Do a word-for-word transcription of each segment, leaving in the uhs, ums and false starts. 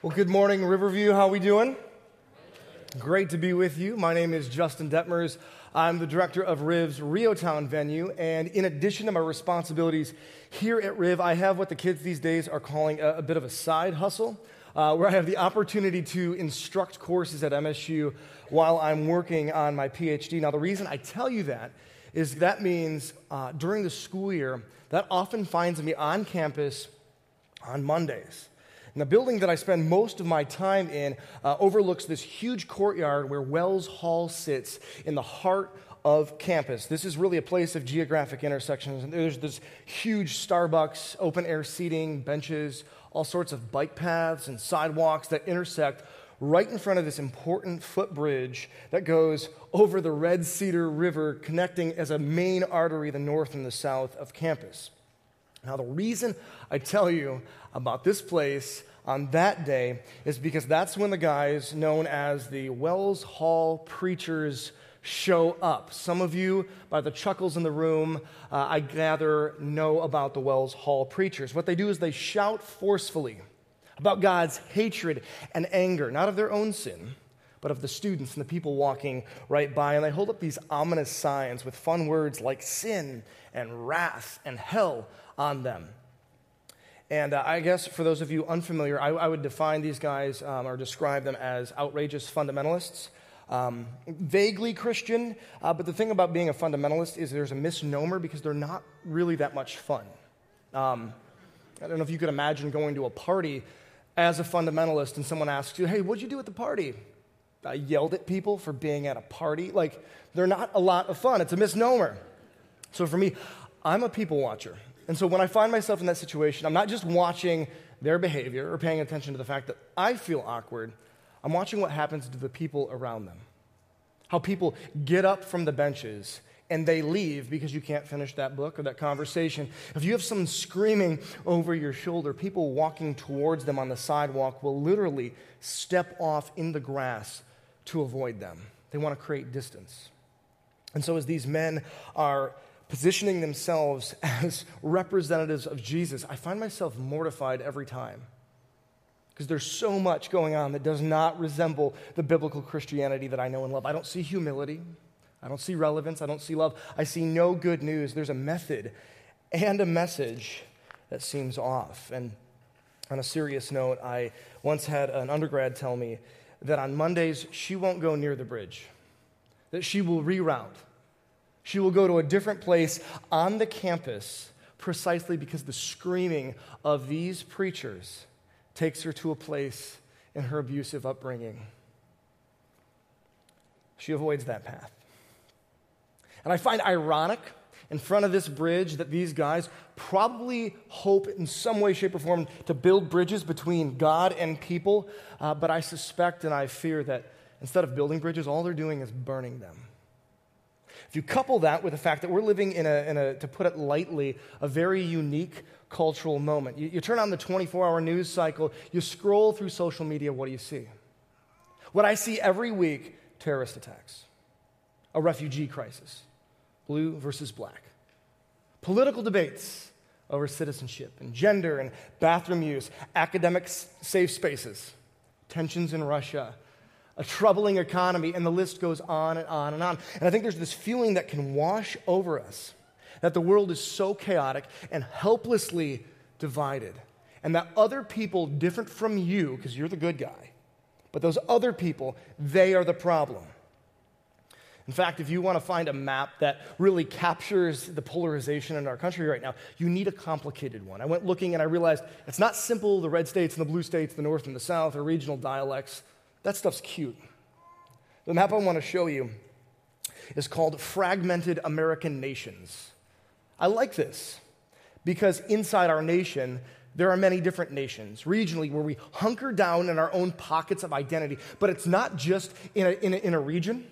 Well, good morning, Riverview. How we doing? Great to be with you. My name is Justin Detmers. I'm the director of Riv's Riotown venue, and in addition to my responsibilities here at Riv, I have what the kids these days are calling a, a bit of a side hustle, uh, where I have the opportunity to instruct courses at M S U while I'm working on my P H D. Now, the reason I tell you that is that means uh, during the school year, that often finds me on campus on Mondays. And the building that I spend most of my time in uh, overlooks this huge courtyard where Wells Hall sits in the heart of campus. This is really a place of geographic intersections. And there's this huge Starbucks, open-air seating, benches, all sorts of bike paths and sidewalks that intersect right in front of this important footbridge that goes over the Red Cedar River, connecting as a main artery the north and the south of campus. Now, the reason I tell you about this place on that day is because that's when the guys known as the Wells Hall Preachers show up. Some of you, by the chuckles in the room, uh, I gather, know about the Wells Hall Preachers. What they do is they shout forcefully about God's hatred and anger, not of their own sin, but of the students and the people walking right by. And they hold up these ominous signs with fun words like sin and wrath and hell on them. And uh, I guess for those of you unfamiliar, I, I would define these guys um, or describe them as outrageous fundamentalists. Um, vaguely Christian, uh, but the thing about being a fundamentalist is there's a misnomer because they're not really that much fun. Um, I don't know if you could imagine going to a party as a fundamentalist and someone asks you, hey, what'd you do at the party? I yelled at people for being at a party. Like, they're not a lot of fun. It's a misnomer. So for me, I'm a people watcher. And so when I find myself in that situation, I'm not just watching their behavior or paying attention to the fact that I feel awkward. I'm watching what happens to the people around them. How people get up from the benches and they leave because you can't finish that book or that conversation. If you have someone screaming over your shoulder, people walking towards them on the sidewalk will literally step off in the grass to avoid them. They want to create distance. And so as these men are positioning themselves as representatives of Jesus, I find myself mortified every time because there's so much going on that does not resemble the biblical Christianity that I know and love. I don't see humility. I don't see relevance. I don't see love. I see no good news. There's a method and a message that seems off. And on a serious note, I once had an undergrad tell me that on Mondays, she won't go near the bridge, that she will reroute. She will go to a different place on the campus precisely because the screaming of these preachers takes her to a place in her abusive upbringing. She avoids that path. And I find ironic in front of this bridge that these guys probably hope in some way, shape, or form to build bridges between God and people, uh, but I suspect and I fear that instead of building bridges, all they're doing is burning them. If you couple that with the fact that we're living in a, in a to put it lightly, a very unique cultural moment. You, you turn on the twenty-four hour news cycle, you scroll through social media, what do you see? What I see every week, terrorist attacks, a refugee crisis, blue versus black, political debates over citizenship and gender and bathroom use, academic safe spaces, tensions in Russia, a troubling economy, and the list goes on and on and on. And I think there's this feeling that can wash over us that the world is so chaotic and helplessly divided, and that other people different from you, because you're the good guy, but those other people, they are the problem. In fact, if you want to find a map that really captures the polarization in our country right now, you need a complicated one. I went looking and I realized it's not simple, the red states and the blue states, the north and the south, or regional dialects. That stuff's cute. The map I want to show you is called Fragmented American Nations. I like this because inside our nation, there are many different nations, regionally, where we hunker down in our own pockets of identity. But it's not just in a, in a, in a region.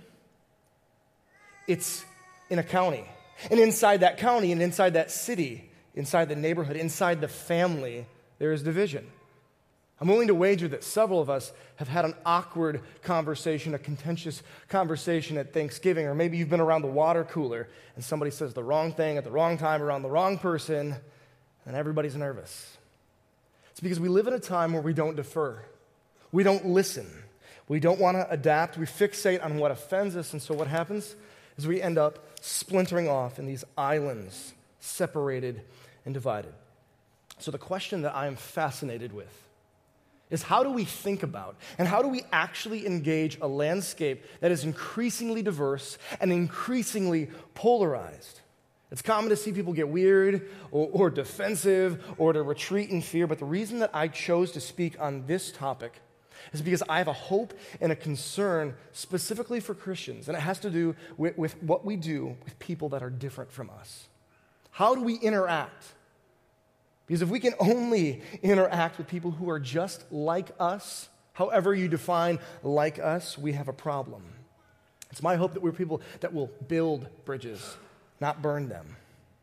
It's in a county. And inside that county and inside that city, inside the neighborhood, inside the family, there is division. I'm willing to wager that several of us have had an awkward conversation, a contentious conversation at Thanksgiving, or maybe you've been around the water cooler and somebody says the wrong thing at the wrong time around the wrong person, and everybody's nervous. It's because we live in a time where we don't defer. We don't listen. We don't want to adapt. We fixate on what offends us, and so what happens is we end up splintering off in these islands, separated and divided. So the question that I am fascinated with is, how do we think about and how do we actually engage a landscape that is increasingly diverse and increasingly polarized? It's common to see people get weird or, or defensive or to retreat in fear, but the reason that I chose to speak on this topic is because I have a hope and a concern specifically for Christians, and it has to do with, with what we do with people that are different from us. How do we interact? Because if we can only interact with people who are just like us, however you define like us, we have a problem. It's my hope that we're people that will build bridges, not burn them.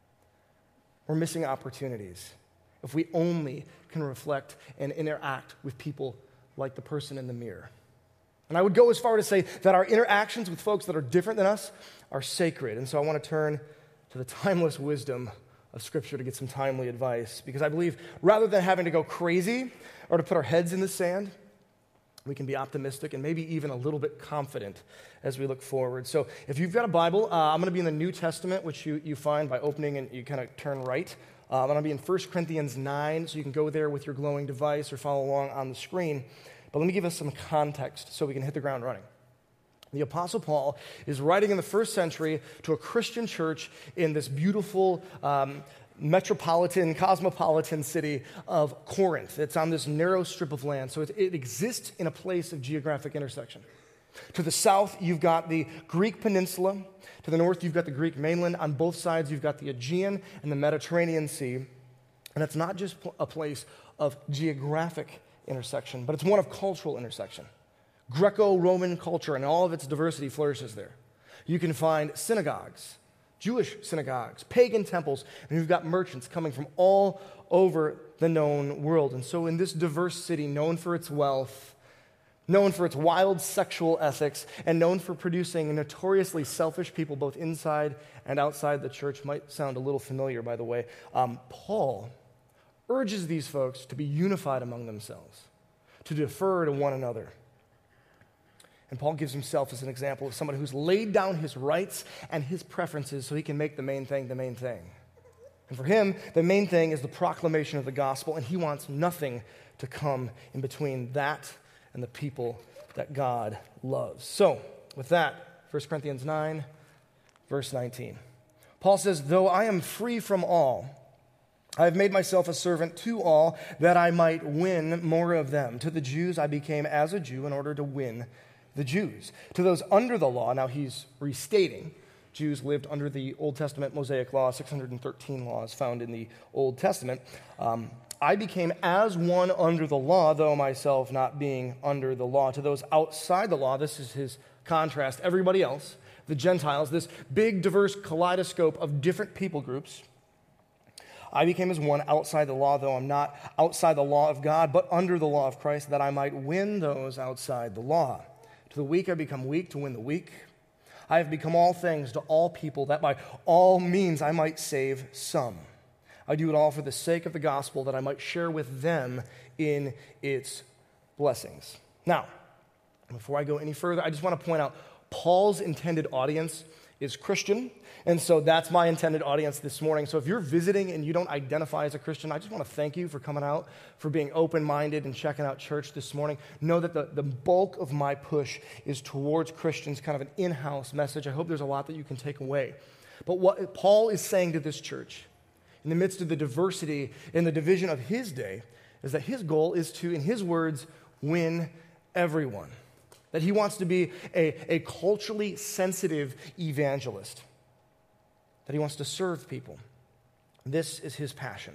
We're missing opportunities if we only can reflect and interact with people like the person in the mirror. And I would go as far to say that our interactions with folks that are different than us are sacred. And so I want to turn to the timeless wisdom of Scripture to get some timely advice, because I believe rather than having to go crazy or to put our heads in the sand, we can be optimistic and maybe even a little bit confident as we look forward. So if you've got a Bible, uh, I'm going to be in the New Testament, which you, you find by opening and you kind of turn right. Uh, I'm going to be in First Corinthians nine, so you can go there with your glowing device or follow along on the screen. But let me give us some context so we can hit the ground running. The Apostle Paul is writing in the first century to a Christian church in this beautiful um, metropolitan, cosmopolitan city of Corinth. It's on this narrow strip of land, so it, it exists in a place of geographic intersection. To the south, you've got the Greek peninsula. To the north, you've got the Greek mainland. On both sides, you've got the Aegean and the Mediterranean Sea. And it's not just a place of geographic intersection, but it's one of cultural intersection. Greco-Roman culture and all of its diversity flourishes there. You can find synagogues, Jewish synagogues, pagan temples, and you've got merchants coming from all over the known world. And so in this diverse city, known for its wealth, known for its wild sexual ethics, and known for producing notoriously selfish people both inside and outside the church, might sound a little familiar, by the way, um, Paul urges these folks to be unified among themselves, to defer to one another. And Paul gives himself as an example of someone who's laid down his rights and his preferences so he can make the main thing the main thing. And for him, the main thing is the proclamation of the gospel, and he wants nothing to come in between that and the people that God loves. So, with that, First Corinthians nine, verse nineteen. Paul says, "Though I am free from all, I have made myself a servant to all, that I might win more of them. To the Jews I became as a Jew in order to win the Jews. To those under the law," now he's restating, Jews lived under the Old Testament Mosaic law, six hundred thirteen laws found in the Old Testament. Um, "I became as one under the law, though myself not being under the law. To those outside the law," this is his contrast, everybody else, the Gentiles, this big, diverse kaleidoscope of different people groups, "I became as one outside the law, though I'm not outside the law of God, but under the law of Christ, that I might win those outside the law. To the weak I become weak to win the weak. I have become all things to all people, that by all means I might save some. I do it all for the sake of the gospel, that I might share with them in its blessings." Now, before I go any further, I just want to point out Paul's intended audience is Christian, and so that's my intended audience this morning. So if you're visiting and you don't identify as a Christian, I just want to thank you for coming out, for being open-minded and checking out church this morning. Know that the, the bulk of my push is towards Christians, kind of an in-house message. I hope there's a lot that you can take away. But what Paul is saying to this church, in the midst of the diversity and the division of his day, is that his goal is to, in his words, win everyone. That he wants to be a, a culturally sensitive evangelist. That he wants to serve people. This is his passion.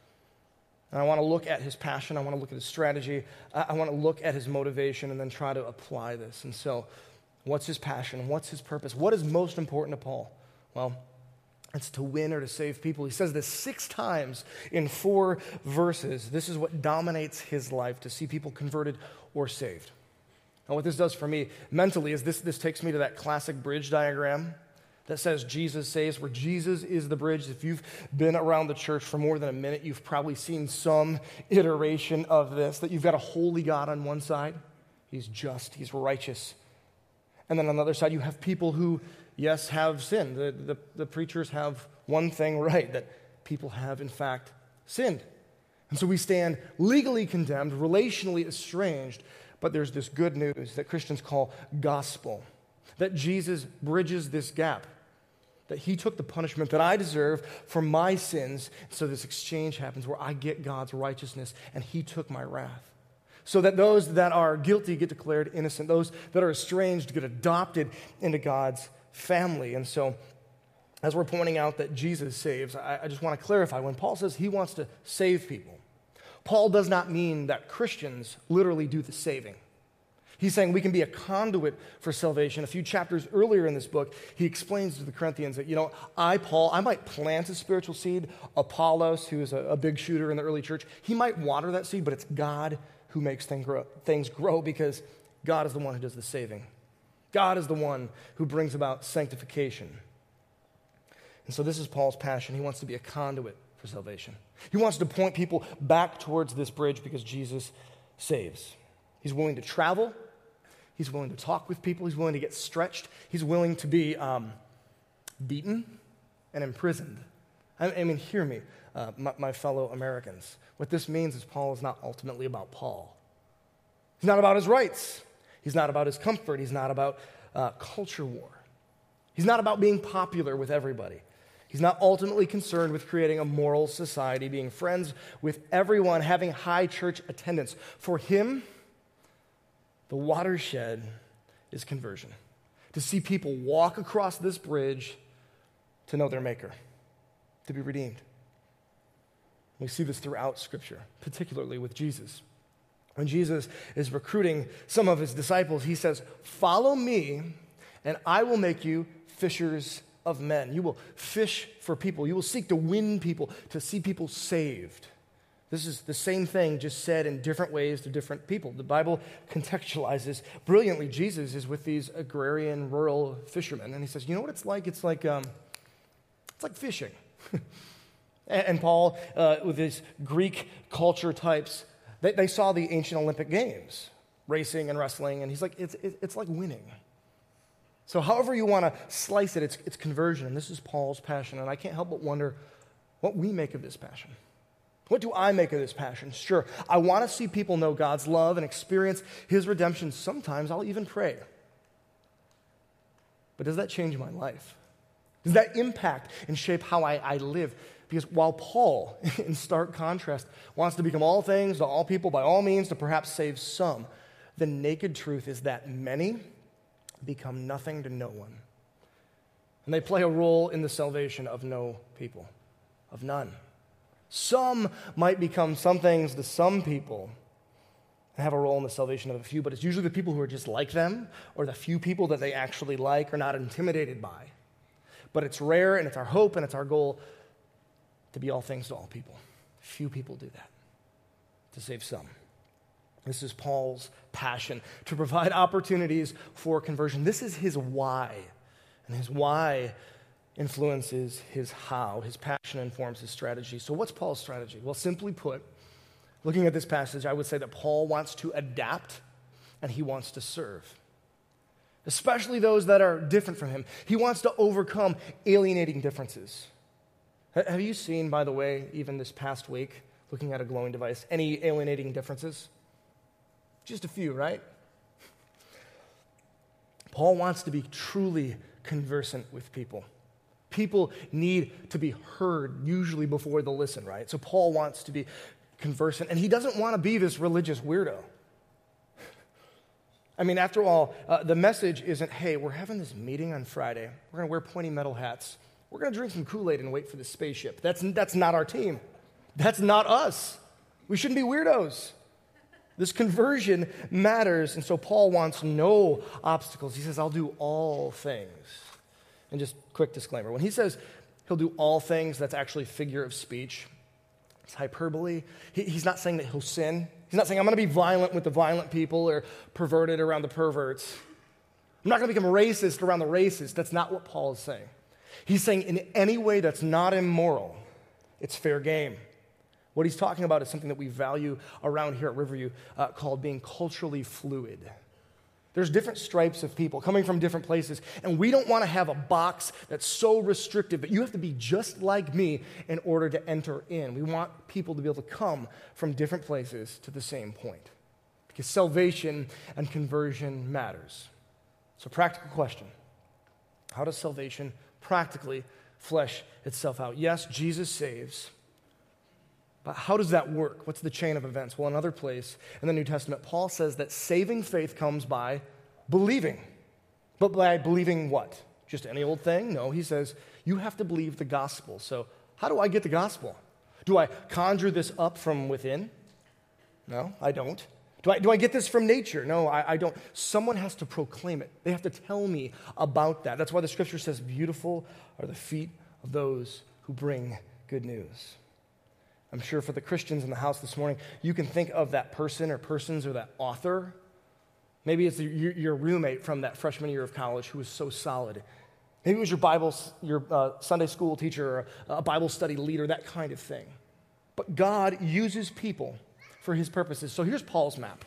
And I want to look at his passion. I want to look at his strategy. I, I want to look at his motivation and then try to apply this. And so, what's his passion? What's his purpose? What is most important to Paul? Well, it's to win or to save people. He says this six times in four verses. This is what dominates his life, to see people converted or saved. Now, what this does for me mentally is this, this takes me to that classic bridge diagram that says Jesus saves, where Jesus is the bridge. If you've been around the church for more than a minute, you've probably seen some iteration of this, that you've got a holy God on one side, He's just. He's righteous. And then on the other side, you have people who, yes, have sinned. The, the, the preachers have one thing right, that people have, in fact, sinned. And so we stand legally condemned, relationally estranged, but there's this good news that Christians call gospel, that Jesus bridges this gap, that he took the punishment that I deserve for my sins, so this exchange happens where I get God's righteousness, and he took my wrath. So that those that are guilty get declared innocent, those that are estranged get adopted into God's family. And so, as we're pointing out that Jesus saves, I, I just want to clarify, when Paul says he wants to save people, Paul does not mean that Christians literally do the saving. He's saying we can be a conduit for salvation. A few chapters earlier in this book, he explains to the Corinthians that, you know, I, Paul, I might plant a spiritual seed. Apollos, who is a, a big shooter in the early church, he might water that seed, but it's God who makes things grow, things grow because God is the one who does the saving. God is the one who brings about sanctification. And so this is Paul's passion. He wants to be a conduit for salvation. He wants to point people back towards this bridge because Jesus saves. He's willing to travel. He's willing to talk with people. He's willing to get stretched. He's willing to be um, beaten and imprisoned. I, I mean, hear me, uh, my, my fellow Americans. What this means is Paul is not ultimately about Paul. He's not about his rights. He's not about his comfort. He's not about uh, culture war. He's not about being popular with everybody. He's not ultimately concerned with creating a moral society, being friends with everyone, having high church attendance. For him, the watershed is conversion. To see people walk across this bridge to know their Maker, to be redeemed. We see this throughout Scripture, particularly with Jesus. When Jesus is recruiting some of his disciples, he says, "Follow me, and I will make you fishers of men." You will fish for people. You will seek to win people, to see people saved. This is the same thing, just said in different ways to different people. The Bible contextualizes brilliantly. Jesus is with these agrarian, rural fishermen, and he says, "You know what it's like? It's like um, it's like fishing." And Paul, uh, with his Greek culture types, they, they saw the ancient Olympic Games, racing and wrestling, and he's like, it's, it's like winning. So however you want to slice it, it's, it's conversion, and this is Paul's passion, and I can't help but wonder what we make of this passion. What do I make of this passion? Sure, I want to see people know God's love and experience his redemption. Sometimes I'll even pray. But does that change my life? Does that impact and shape how I, I live? Because while Paul, in stark contrast, wants to become all things to all people by all means to perhaps save some, the naked truth is that many become nothing to no one. And they play a role in the salvation of no people, of none. Some might become some things to some people and have a role in the salvation of a few, but it's usually the people who are just like them or the few people that they actually like or not intimidated by. But it's rare, and it's our hope, and it's our goal to be all things to all people. Few people do that, to save some. This is Paul's passion, to provide opportunities for conversion. This is his why, and his why influences his how. His passion informs his strategy. So what's Paul's strategy? Well, simply put, looking at this passage, I would say that Paul wants to adapt, and he wants to serve, especially those that are different from him. He wants to overcome alienating differences. Have you seen, by the way, even this past week, looking at a glowing device, any alienating differences? Just a few, right? Paul wants to be truly conversant with people. People need to be heard, usually before they'll listen, right? So Paul wants to be conversant, and he doesn't want to be this religious weirdo. I mean, after all, uh, the message isn't, hey, we're having this meeting on Friday. We're going to wear pointy metal hats. We're going to drink some Kool-Aid and wait for the spaceship. That's, that's not our team. That's not us. We shouldn't be weirdos. This conversion matters, and so Paul wants no obstacles. He says, I'll do all things. And just quick disclaimer, when he says he'll do all things, that's actually figure of speech. It's hyperbole. He, he's not saying that he'll sin. He's not saying, I'm going to be violent with the violent people or perverted around the perverts. I'm not going to become racist around the racist. That's not what Paul is saying. He's saying in any way that's not immoral, it's fair game. What he's talking about is something that we value around here at Riverview uh, called being culturally fluid. There's different stripes of people coming from different places, and we don't want to have a box that's so restrictive that you have to be just like me in order to enter in. We want people to be able to come from different places to the same point, because salvation and conversion matters. So, practical question. How does salvation practically flesh itself out? Yes, Jesus saves. But how does that work? What's the chain of events? Well, another place in the New Testament, Paul says that saving faith comes by believing. But by believing what? Just any old thing? No, he says you have to believe the gospel. So how do I get the gospel? Do I conjure this up from within? No, I don't. Do I, do I get this from nature? No, I, I don't. Someone has to proclaim it. They have to tell me about that. That's why the scripture says, beautiful are the feet of those who bring good news. I'm sure for the Christians in the house this morning, you can think of that person or persons or that author. Maybe it's your, your roommate from that freshman year of college who was so solid. Maybe it was your Bible, your uh, Sunday school teacher or a Bible study leader, that kind of thing. But God uses people for his purposes. So here's Paul's map.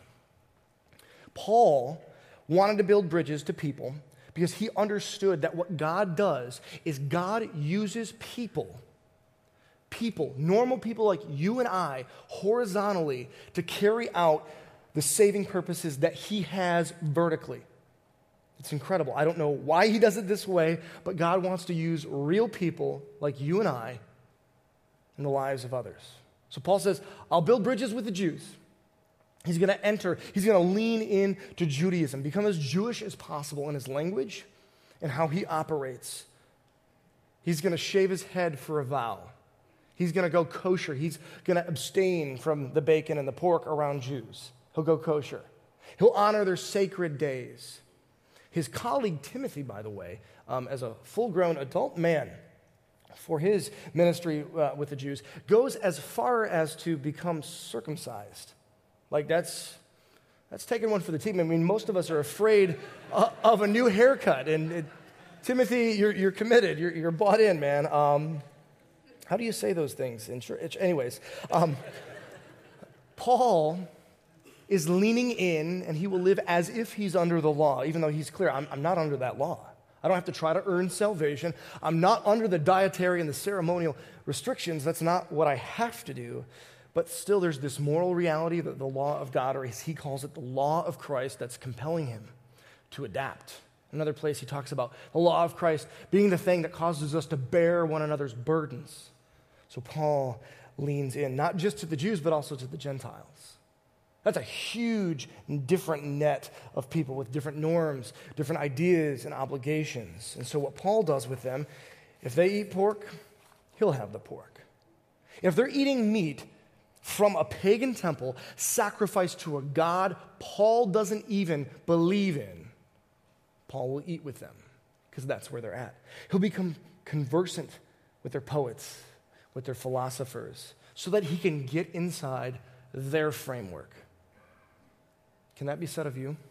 Paul wanted to build bridges to people because he understood that what God does is God uses people people, normal people like you and I, horizontally to carry out the saving purposes that he has vertically. It's incredible. I don't know why he does it this way, but God wants to use real people like you and I in the lives of others. So Paul says, I'll build bridges with the Jews. He's going to enter, he's going to lean into Judaism, become as Jewish as possible in his language and how he operates. He's going to shave his head for a vow. He's going to go kosher. He's going to abstain from the bacon and the pork around Jews. He'll go kosher. He'll honor their sacred days. His colleague Timothy, by the way, um, as a full-grown adult man for his ministry uh, with the Jews, goes as far as to become circumcised. Like that's that's taking one for the team. I mean, most of us are afraid uh, of a new haircut. And it, Timothy, you're, you're committed. You're, you're bought in, man. Um, How do you say those things in church? Anyways, um, Paul is leaning in, and he will live as if he's under the law, even though he's clear, I'm, I'm not under that law. I don't have to try to earn salvation. I'm not under the dietary and the ceremonial restrictions. That's not what I have to do. But still, there's this moral reality that the law of God, or as he calls it, the law of Christ, that's compelling him to adapt. Another place he talks about the law of Christ being the thing that causes us to bear one another's burdens. So Paul leans in, not just to the Jews, but also to the Gentiles. That's a huge, different net of people with different norms, different ideas and obligations. And so what Paul does with them, if they eat pork, he'll have the pork. If they're eating meat from a pagan temple sacrificed to a god Paul doesn't even believe in, Paul will eat with them because that's where they're at. He'll become conversant with their poets, with their philosophers, so that he can get inside their framework. Can that be said of you?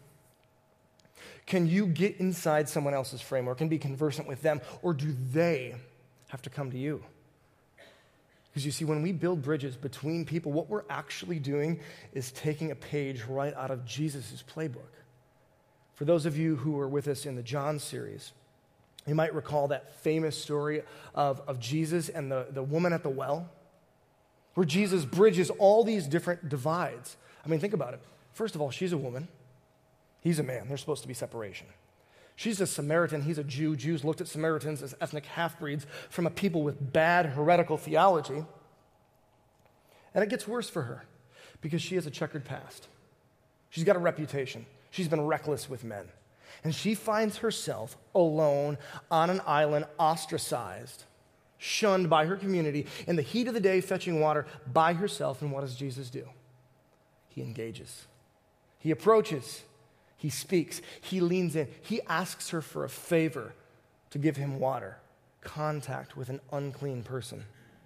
Can you get inside someone else's framework and be conversant with them, or do they have to come to you? Because you see, when we build bridges between people, what we're actually doing is taking a page right out of Jesus' playbook. For those of you who were with us in the John series, you might recall that famous story of, of Jesus and the, the woman at the well, where Jesus bridges all these different divides. I mean, think about it. First of all, she's a woman. He's a man. There's supposed to be separation. She's a Samaritan. He's a Jew. Jews looked at Samaritans as ethnic half-breeds from a people with bad heretical theology. And it gets worse for her because she has a checkered past. She's got a reputation. She's been reckless with men. And she finds herself alone on an island, ostracized, shunned by her community, in the heat of the day, fetching water by herself. And what does Jesus do? He engages. He approaches. He speaks. He leans in. He asks her for a favor to give him water, contact with an unclean person.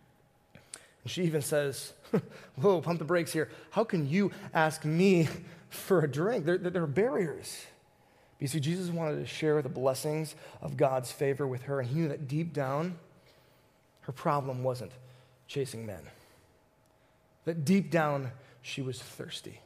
And she even says, whoa, pump the brakes here. How can you ask me for a drink? There, there are barriers. But you see, Jesus wanted to share the blessings of God's favor with her, and he knew that deep down, her problem wasn't chasing men. that deep down she was thirsty.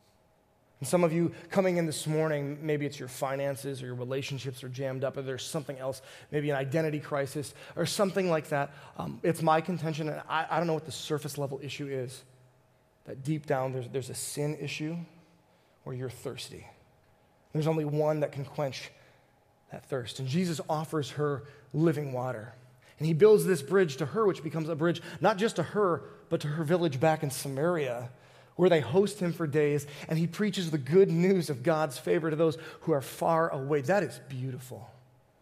And some of you coming in this morning, maybe it's your finances or your relationships are jammed up, or there's something else, maybe an identity crisis or something like that. Um, it's my contention, and I, I don't know what the surface level issue is, that deep down there's, there's a sin issue where you're thirsty. There's only one that can quench that thirst. And Jesus offers her living water. And he builds this bridge to her, which becomes a bridge not just to her, but to her village back in Samaria, where they host him for days, and he preaches the good news of God's favor to those who are far away. That is beautiful.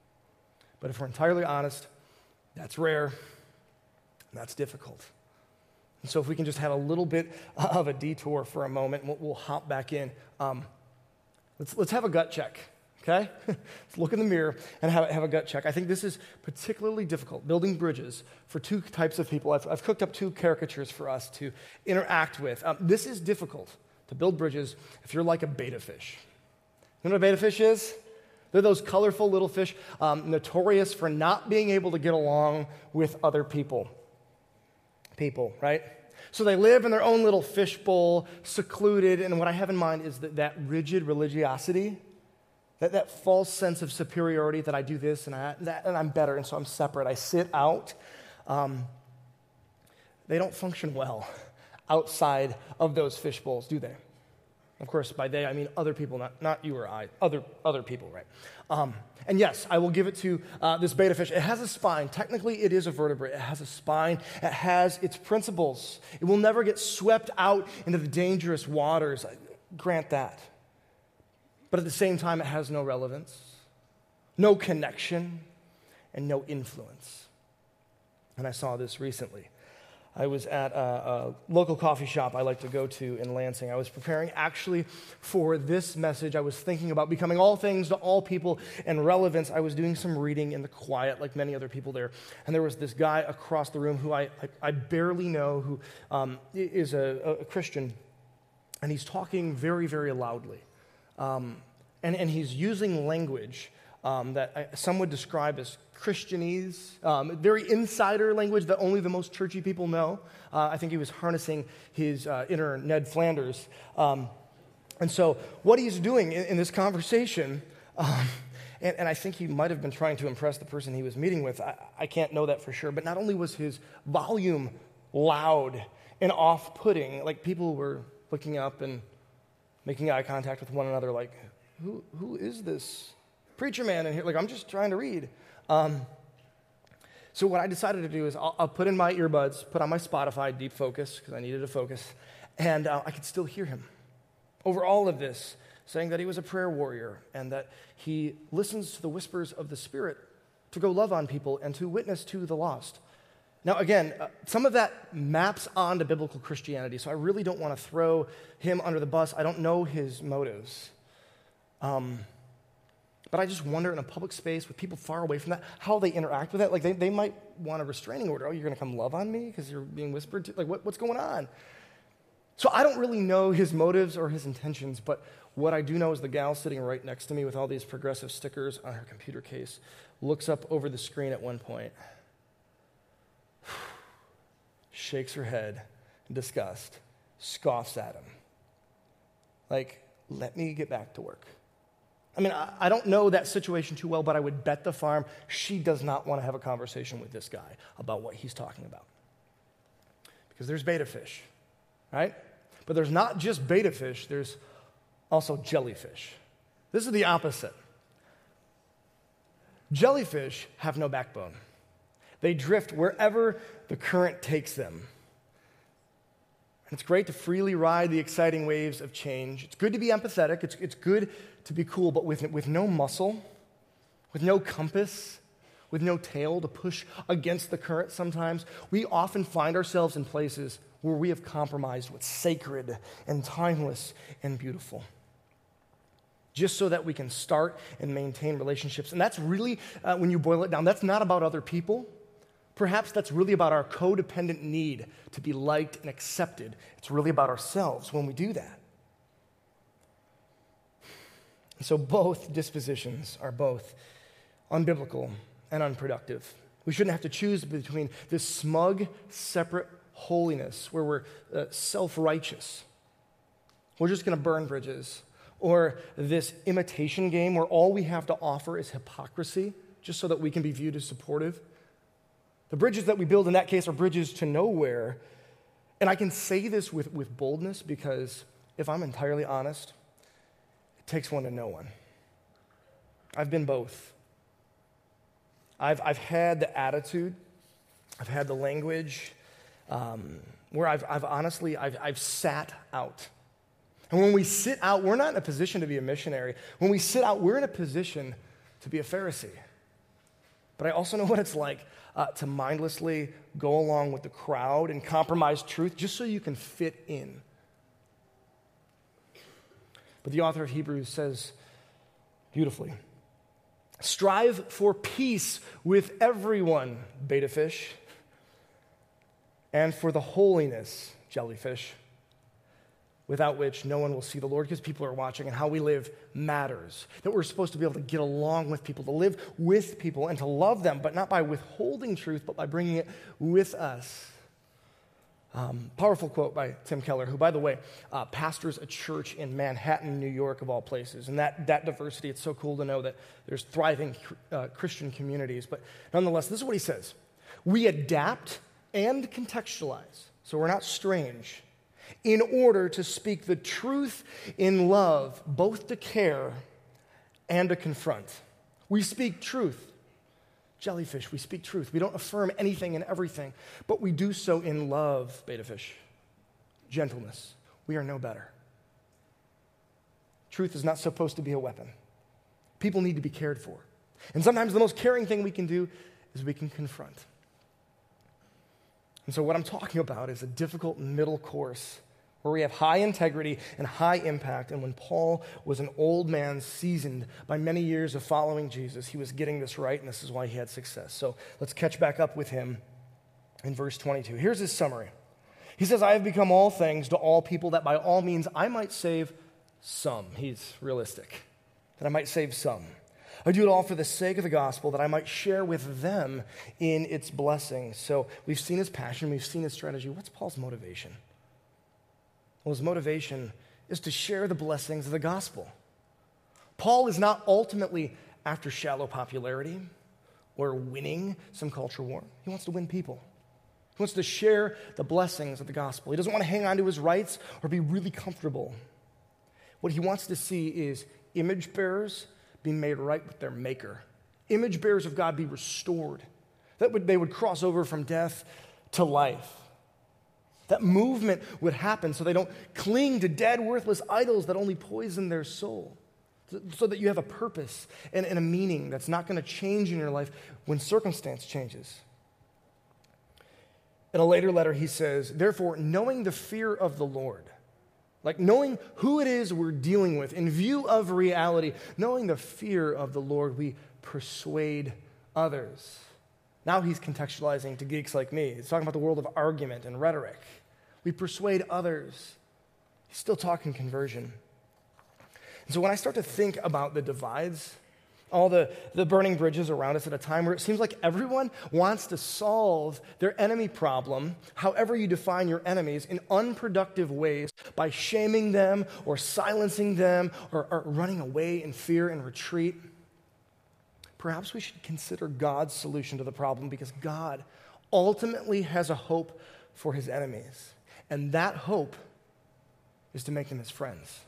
But if we're entirely honest, that's rare, and that's difficult. And so if we can just have a little bit of a detour for a moment, we'll, we'll hop back in. Um, let's, let's have a gut check. Okay? Let's look in the mirror and have, have a gut check. I think this is particularly difficult, building bridges for two types of people. I've, I've cooked up two caricatures for us to interact with. Um, this is difficult to build bridges if you're like a betta fish. You know what a betta fish is? They're those colorful little fish, um, notorious for not being able to get along with other people. People, right? So they live in their own little fishbowl, secluded, and what I have in mind is that, that rigid religiosity, That, that false sense of superiority that I do this and, I, that, and I'm better, and so I'm separate. I sit out. Um, they don't function well outside of those fish bowls, do they? Of course, by they, I mean other people, not, not you or I, other, other people, right? Um, and yes, I will give it to uh, this betta fish. It has a spine. Technically, it is a vertebrate. It has a spine. It has its principles. It will never get swept out into the dangerous waters. I grant that. But at the same time, it has no relevance, no connection, and no influence. And I saw this recently. I was at a, a local coffee shop I like to go to in Lansing. I was preparing actually for this message. I was thinking about becoming all things to all people and relevance. I was doing some reading in the quiet like many other people there. And there was this guy across the room who I, I, I barely know, who um, is a, a Christian. And he's talking very, very loudly. Um, and, and he's using language um, that I, some would describe as Christianese, um, very insider language that only the most churchy people know. Uh, I think he was harnessing his uh, inner Ned Flanders. Um, and so what he's doing in, in this conversation, um, and, and I think he might have been trying to impress the person he was meeting with. I, I can't know that for sure. But not only was his volume loud and off-putting, like people were looking up and making eye contact with one another, like, who who is this preacher man in here? Like, I'm just trying to read. Um, so what I decided to do is I'll, I'll put in my earbuds, put on my Spotify deep focus, because I needed to focus, and uh, I could still hear him over all of this, saying that he was a prayer warrior and that he listens to the whispers of the Spirit to go love on people and to witness to the lost. Now, again, uh, some of that maps onto biblical Christianity, so I really don't want to throw him under the bus. I don't know his motives. Um, but I just wonder in a public space with people far away from that, how they interact with that. Like, they, they might want a restraining order. Oh, you're going to come love on me because you're being whispered to? Like, what, what's going on? So I don't really know his motives or his intentions, but what I do know is the gal sitting right next to me with all these progressive stickers on her computer case looks up over the screen at one point, shakes her head in disgust, scoffs at him. Like, let me get back to work. I mean, I, I don't know that situation too well, but I would bet the farm she does not want to have a conversation with this guy about what he's talking about. Because there's betta fish, right? But there's not just betta fish, there's also jellyfish. This is the opposite. Jellyfish have no backbone. They drift wherever the current takes them. And it's great to freely ride the exciting waves of change. It's good to be empathetic. It's, it's good to be cool, but with, with no muscle, with no compass, with no tail to push against the current sometimes, we often find ourselves in places where we have compromised what's sacred and timeless and beautiful, just so that we can start and maintain relationships. And that's really, uh, when you boil it down, that's not about other people. Perhaps that's really about our codependent need to be liked and accepted. It's really about ourselves when we do that. And so both dispositions are both unbiblical and unproductive. We shouldn't have to choose between this smug, separate holiness, where we're uh, self-righteous. We're just going to burn bridges. Or this imitation game where all we have to offer is hypocrisy, just so that we can be viewed as supportive. The bridges that we build in that case are bridges to nowhere. And I can say this with, with boldness because if I'm entirely honest, it takes one to know one. I've been both. I've, I've had the attitude, I've had the language, um, where I've, I've honestly, I've, I've sat out. And when we sit out, we're not in a position to be a missionary. When we sit out, we're in a position to be a Pharisee. But I also know what it's like uh, to mindlessly go along with the crowd and compromise truth just so you can fit in. But the author of Hebrews says beautifully, strive for peace with everyone, beta fish, and for the holiness, jellyfish, without which no one will see the Lord, because people are watching, and how we live matters. That we're supposed to be able to get along with people, to live with people, and to love them, but not by withholding truth, but by bringing it with us. Um, powerful quote by Tim Keller, who, by the way, uh, pastors a church in Manhattan, New York, of all places. And that, that diversity, it's so cool to know that there's thriving uh, Christian communities. But nonetheless, this is what he says. We adapt and contextualize, so we're not strange, in order to speak the truth in love, both to care and to confront. We speak truth. Jellyfish, we speak truth. We don't affirm anything and everything, but we do so in love, beta fish. Gentleness. We are no better. Truth is not supposed to be a weapon. People need to be cared for. And sometimes the most caring thing we can do is we can confront. And so what I'm talking about is a difficult middle course where we have high integrity and high impact. And when Paul was an old man seasoned by many years of following Jesus, he was getting this right, and this is why he had success. So let's catch back up with him in verse twenty-two. Here's his summary. He says, I have become all things to all people, that by all means I might save some. He's realistic. That I might save some. I do it all for the sake of the gospel, that I might share with them in its blessings. So we've seen his passion, we've seen his strategy. What's Paul's motivation? Well, his motivation is to share the blessings of the gospel. Paul is not ultimately after shallow popularity or winning some culture war. He wants to win people. He wants to share the blessings of the gospel. He doesn't want to hang on to his rights or be really comfortable. What he wants to see is image bearers be made right with their maker. Image bearers of God be restored. That would, they would cross over from death to life. That movement would happen so they don't cling to dead, worthless idols that only poison their soul. So that you have a purpose and, and a meaning that's not going to change in your life when circumstance changes. In a later letter, he says, therefore, knowing the fear of the Lord, like knowing who it is we're dealing with, in view of reality, knowing the fear of the Lord, we persuade others. Now he's contextualizing to geeks like me. He's talking about the world of argument and rhetoric. We persuade others. He's still talking conversion. And so when I start to think about the divides, all the, the burning bridges around us at a time where it seems like everyone wants to solve their enemy problem, however you define your enemies, in unproductive ways by shaming them or silencing them or, or running away in fear and retreat, perhaps we should consider God's solution to the problem, because God ultimately has a hope for his enemies. And that hope is to make them his friends.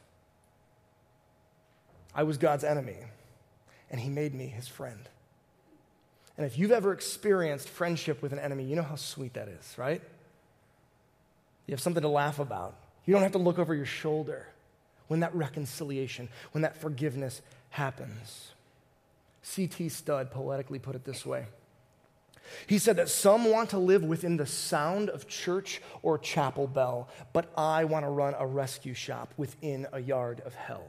I was God's enemy, and he made me his friend. And if you've ever experienced friendship with an enemy, you know how sweet that is, right? You have something to laugh about. You don't have to look over your shoulder when that reconciliation, when that forgiveness happens. C T Studd poetically put it this way. He said that some want to live within the sound of church or chapel bell, but I want to run a rescue shop within a yard of hell.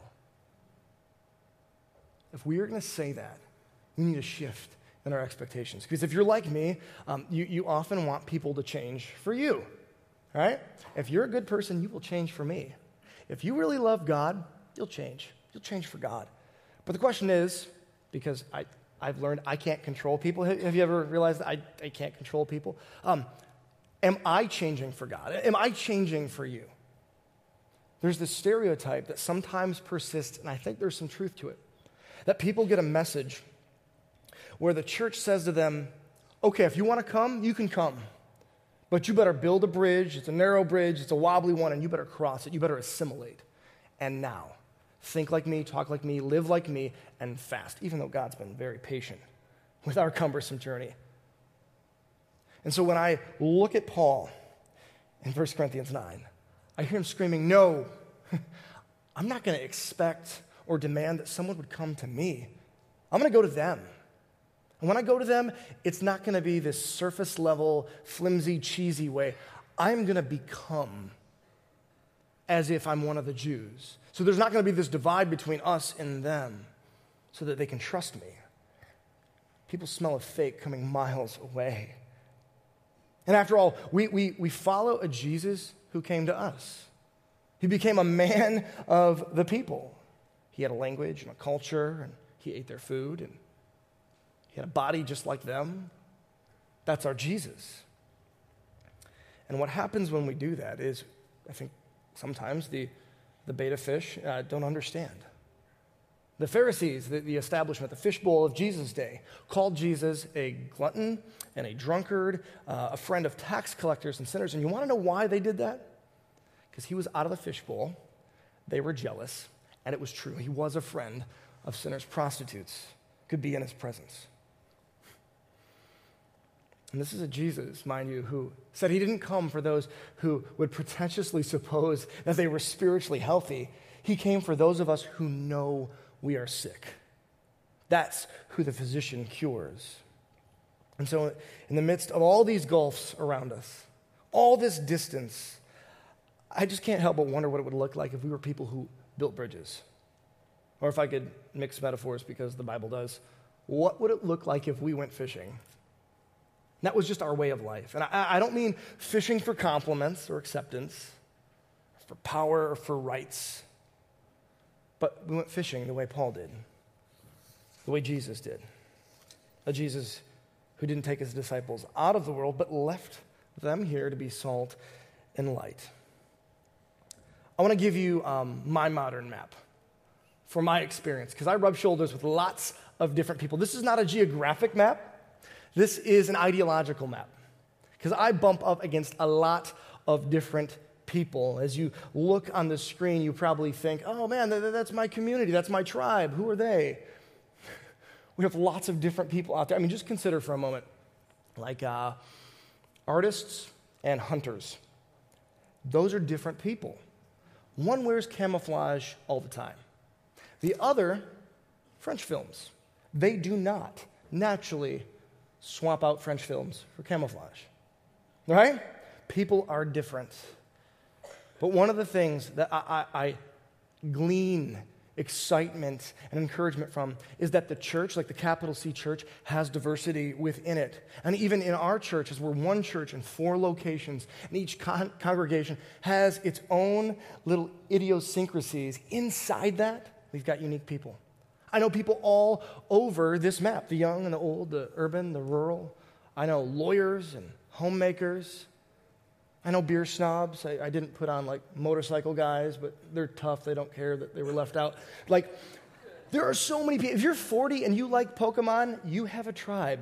If we are going to say that, we need a shift in our expectations. Because if you're like me, um, you, you often want people to change for you, right? If you're a good person, you will change for me. If you really love God, you'll change. You'll change for God. But the question is, because I, I've learned I can't control people. Have you ever realized that I, I can't control people? Um, Am I changing for God? Am I changing for you? There's this stereotype that sometimes persists, and I think there's some truth to it, that people get a message where the church says to them, okay, if you want to come, you can come, but you better build a bridge. It's a narrow bridge. It's a wobbly one, and you better cross it. You better assimilate. And now, think like me, talk like me, live like me, and fast, even though God's been very patient with our cumbersome journey. And so when I look at Paul in First Corinthians nine, I hear him screaming, no, I'm not going to expect or demand that someone would come to me. I'm going to go to them. And when I go to them, it's not going to be this surface level, flimsy, cheesy way. I'm going to become as if I'm one of the Jews. So there's not going to be this divide between us and them so that they can trust me. People smell a fake coming miles away. And after all, we, we, we follow a Jesus who came to us. He became a man of the people. He had a language and a culture, and he ate their food, and he had a body just like them. That's our Jesus. And what happens when we do that is, I think sometimes the, the beta fish uh, don't understand. The Pharisees, the, the establishment, the fishbowl of Jesus' day, called Jesus a glutton and a drunkard, uh, a friend of tax collectors and sinners. And you want to know why they did that? Because he was out of the fishbowl. They were jealous. And it was true. He was a friend of sinners, prostitutes, could be in his presence. And this is a Jesus, mind you, who said he didn't come for those who would pretentiously suppose that they were spiritually healthy. He came for those of us who know we are sick. That's who the physician cures. And so in the midst of all these gulfs around us, all this distance, I just can't help but wonder what it would look like if we were people who built bridges. Or if I could mix metaphors because the Bible does, what would it look like if we went fishing? That was just our way of life. And I, I don't mean fishing for compliments or acceptance, for power or for rights. But we went fishing the way Paul did, the way Jesus did. A Jesus who didn't take his disciples out of the world, but left them here to be salt and light. I want to give you um, my modern map for my experience, because I rub shoulders with lots of different people. This is not a geographic map. This is an ideological map, because I bump up against a lot of different people. As you look on the screen, you probably think, oh man, that's my community, that's my tribe. Who are they? We have lots of different people out there. I mean, just consider for a moment, like uh, artists and hunters. Those are different people. One wears camouflage all the time. The other, French films. They do not naturally swap out French films for camouflage. Right? People are different. But one of the things that I, I, I glean excitement and encouragement from is that the church, like the capital C church, has diversity within it. And even in our church, as we're one church in four locations, and each con- congregation has its own little idiosyncrasies. Inside that, we've got unique people. I know people all over this map, the young and the old, the urban, the rural. I know lawyers and homemakers. I know beer snobs. I, I didn't put on like motorcycle guys, but they're tough. They don't care that they were left out. Like, there are so many people. If you're forty and you like Pokemon, you have a tribe.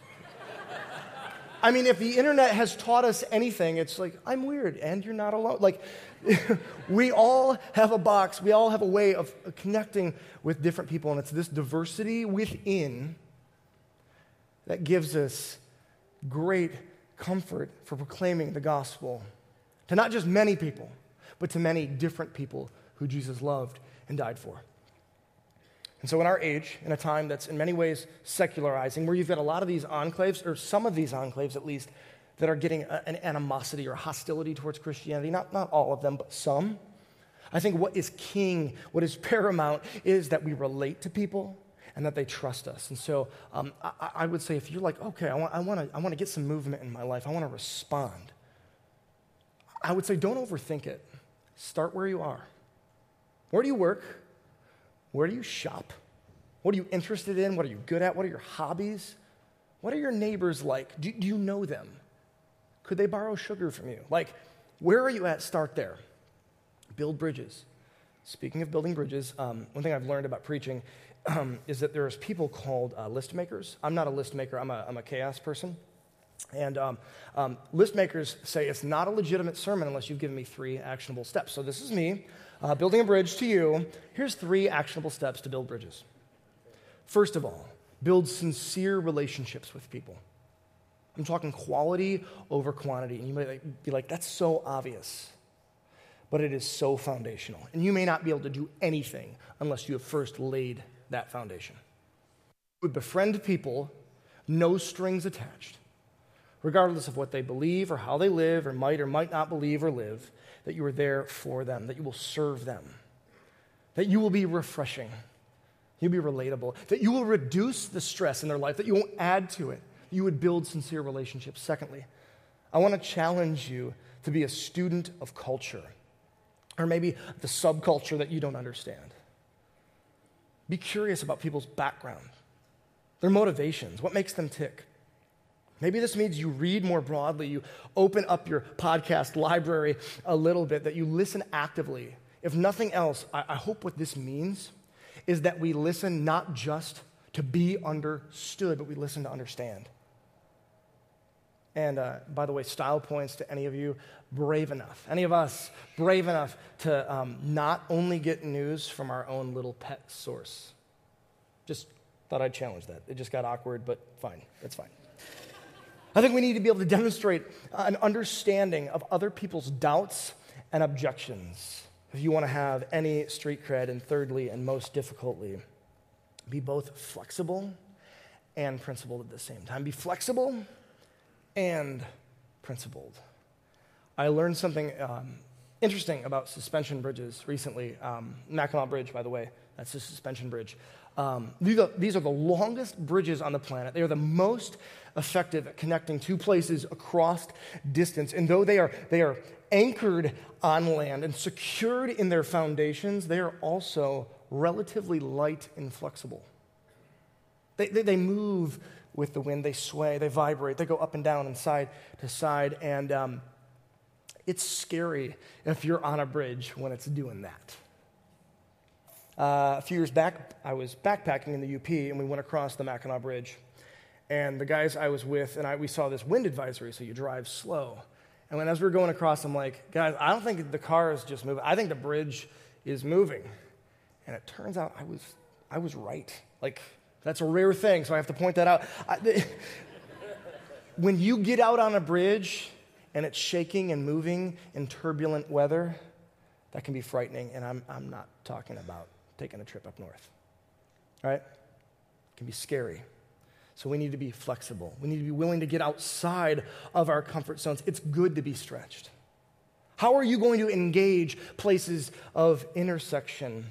I mean, if the internet has taught us anything, it's like, I'm weird and you're not alone. Like, we all have a box. We all have a way of connecting with different people, and it's this diversity within that gives us great comfort for proclaiming the gospel to not just many people, but to many different people who Jesus loved and died for. And so in our age, in a time that's in many ways secularizing, where you've got a lot of these enclaves, or some of these enclaves at least, that are getting a, an animosity or hostility towards Christianity, not, not all of them, but some, I think what is king, what is paramount, is that we relate to people and that they trust us. And so um, I, I would say if you're like, okay, I want, I want to I want to get some movement in my life, I want to respond, I would say don't overthink it. Start where you are. Where do you work? Where do you shop? What are you interested in? What are you good at? What are your hobbies? What are your neighbors like? Do, do you know them? Could they borrow sugar from you? Like, where are you at? Start there. Build bridges. Speaking of building bridges, um, one thing I've learned about preaching um, is that there's people called uh, list makers. I'm not a list maker. I'm a, I'm a chaos person. And um, um, list makers say it's not a legitimate sermon unless you've given me three actionable steps. So this is me uh, building a bridge to you. Here's three actionable steps to build bridges. First of all, build sincere relationships with people. I'm talking quality over quantity. And you might be like, that's so obvious. But it is so foundational. And you may not be able to do anything unless you have first laid that foundation. You would befriend people, no strings attached, regardless of what they believe or how they live or might or might not believe or live, that you are there for them, that you will serve them, that you will be refreshing, you'll be relatable, that you will reduce the stress in their life, that you won't add to it. You would build sincere relationships. Secondly, I want to challenge you to be a student of culture, or maybe the subculture that you don't understand. Be curious about people's background, their motivations, what makes them tick. Maybe this means you read more broadly, you open up your podcast library a little bit, that you listen actively. If nothing else, I, I hope what this means is that we listen not just to be understood, but we listen to understand. And uh, by the way, style points to any of you brave enough, any of us brave enough to um, not only get news from our own little pet source. Just thought I'd challenge that. It just got awkward, but fine, that's fine. I think we need to be able to demonstrate an understanding of other people's doubts and objections if you want to have any street cred. And thirdly, and most difficultly, be both flexible and principled at the same time. Be flexible and principled. I learned something um, interesting about suspension bridges recently. Um, Mackinac Bridge, by the way, that's a suspension bridge. Um, these, are, these are the longest bridges on the planet. They are the most effective at connecting two places across distance. And though they are, they are anchored on land and secured in their foundations, they are also relatively light and flexible. They, they, they move with the wind, they sway, they vibrate, they go up and down and side to side, and um, it's scary if you're on a bridge when it's doing that. Uh, a few years back, I was backpacking in the U P, and we went across the Mackinac Bridge, and the guys I was with, and I, we saw this wind advisory, so you drive slow. And when as we were going across, I'm like, guys, I don't think the car is just moving. I think the bridge is moving. And it turns out I was, I was right. Like, that's a rare thing, so I have to point that out. I, the, when you get out on a bridge and it's shaking and moving in turbulent weather, that can be frightening, and I'm, I'm not talking about taking a trip up north. All right? It can be scary. So we need to be flexible. We need to be willing to get outside of our comfort zones. It's good to be stretched. How are you going to engage places of intersection?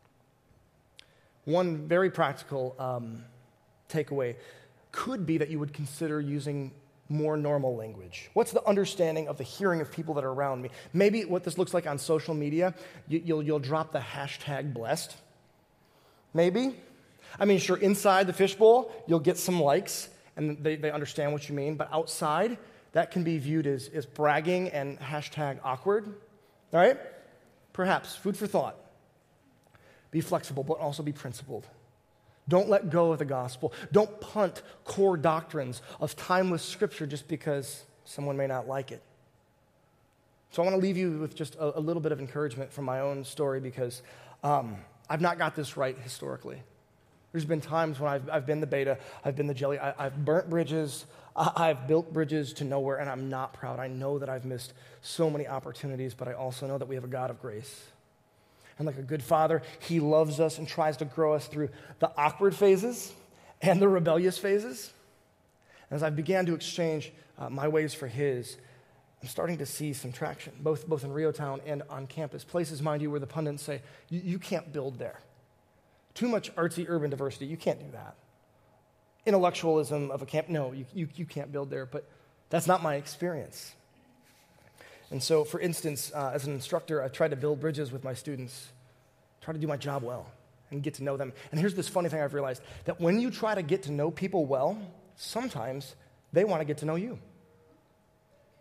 One very practical um, takeaway could be that you would consider using more normal language. What's the understanding of the hearing of people that are around me? Maybe what this looks like on social media, you, you'll, you'll drop the hashtag blessed. Maybe. I mean, sure, inside the fishbowl, you'll get some likes, and they, they understand what you mean, but outside, that can be viewed as, as bragging and hashtag awkward. All right? Perhaps, food for thought. Be flexible, but also be principled. Don't let go of the gospel. Don't punt core doctrines of timeless scripture just because someone may not like it. So I want to leave you with just a, a little bit of encouragement from my own story, because um, I've not got this right historically. There's been times when I've, I've been the beta, I've been the jelly, I, I've burnt bridges, I, I've built bridges to nowhere, and I'm not proud. I know that I've missed so many opportunities, but I also know that we have a God of grace. And like a good father, he loves us and tries to grow us through the awkward phases and the rebellious phases. And as I began to exchange uh, my ways for his, I'm starting to see some traction, both, both in Reotown and on campus. Places, mind you, where the pundits say, you, you can't build there. Too much artsy urban diversity, you can't do that. Intellectualism of a camp, no, you, you, you can't build there, but that's not my experience. And so, for instance, uh, as an instructor, I've tried to build bridges with my students, try to do my job well and get to know them. And here's this funny thing I've realized, that when you try to get to know people well, sometimes they want to get to know you.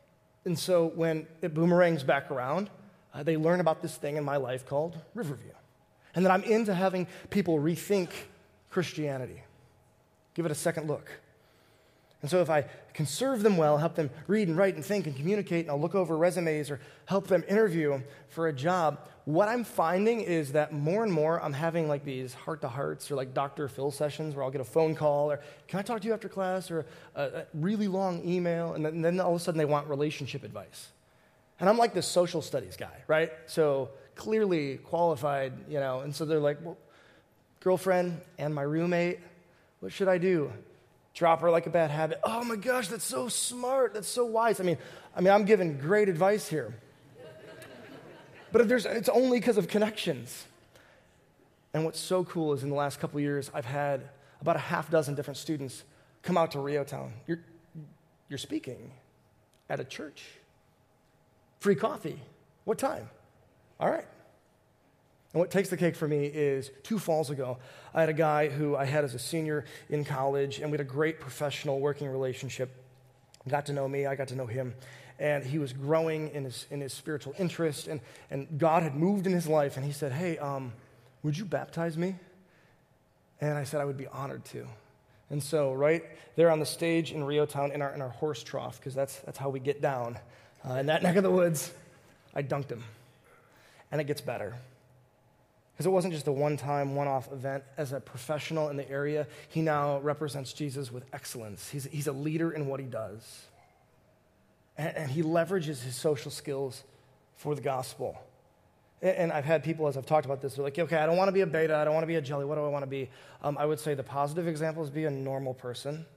And so when it boomerangs back around, uh, they learn about this thing in my life called Riverview. And that I'm into having people rethink Christianity, give it a second look. And so if I can serve them well, help them read and write and think and communicate, and I'll look over resumes or help them interview for a job, what I'm finding is that more and more I'm having like these heart-to-hearts or like Doctor Phil sessions where I'll get a phone call or, can I talk to you after class, or a, a really long email, and then, and then all of a sudden they want relationship advice. And I'm like the social studies guy, right? So clearly qualified, you know, and so they're like, well, girlfriend and my roommate, what should I do? Drop her like a bad habit. Oh my gosh, that's so smart. That's so wise. I mean, I mean, I'm giving great advice here. But if there's, it's only because of connections. And what's so cool is in the last couple of years, I've had about a half dozen different students come out to Reotown. You're, you're speaking at a church. Free coffee. What time? All right. And what takes the cake for me is two falls ago, I had a guy who I had as a senior in college, and we had a great professional working relationship. He got to know me, I got to know him, and he was growing in his in his spiritual interest, and, and God had moved in his life, and he said, hey, um, would you baptize me? And I said I would be honored to. And so right there on the stage in Reotown, in our, in our horse trough, because that's, that's how we get down, uh, in that neck of the woods, I dunked him. And it gets better. Because it wasn't just a one-time, one-off event. As a professional in the area, he now represents Jesus with excellence. He's, he's a leader in what he does. And, and he leverages his social skills for the gospel. And, and I've had people, as I've talked about this, they're like, okay, I don't want to be a beta, I don't want to be a jelly, what do I want to be? Um, I would say the positive example is be a normal person.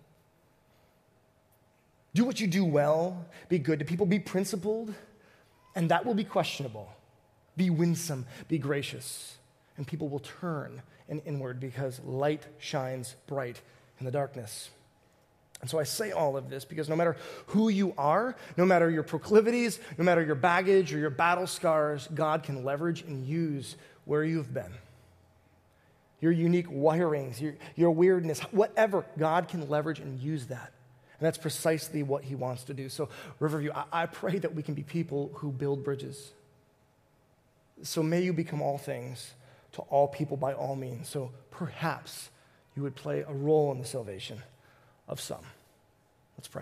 Do what you do well, be good to people, be principled, and that will be questionable. Be winsome, be gracious. And people will turn and inward because light shines bright in the darkness. And so I say all of this because no matter who you are, no matter your proclivities, no matter your baggage or your battle scars, God can leverage and use where you've been. Your unique wirings, your, your weirdness, whatever, God can leverage and use that. And that's precisely what he wants to do. So Riverview, I, I pray that we can be people who build bridges. So may you become all things to all people by all means. So perhaps you would play a role in the salvation of some. Let's pray.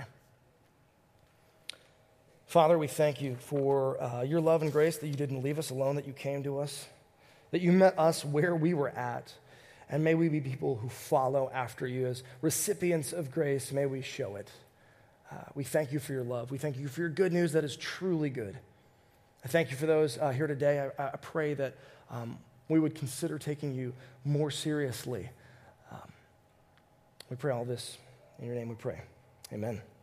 Father, we thank you for uh, your love and grace, that you didn't leave us alone, that you came to us, that you met us where we were at. And may we be people who follow after you as recipients of grace. May we show it. Uh, we thank you for your love. We thank you for your good news that is truly good. I thank you for those uh, here today. I, I pray that um, we would consider taking you more seriously. Um, we pray all this in your name we pray. Amen.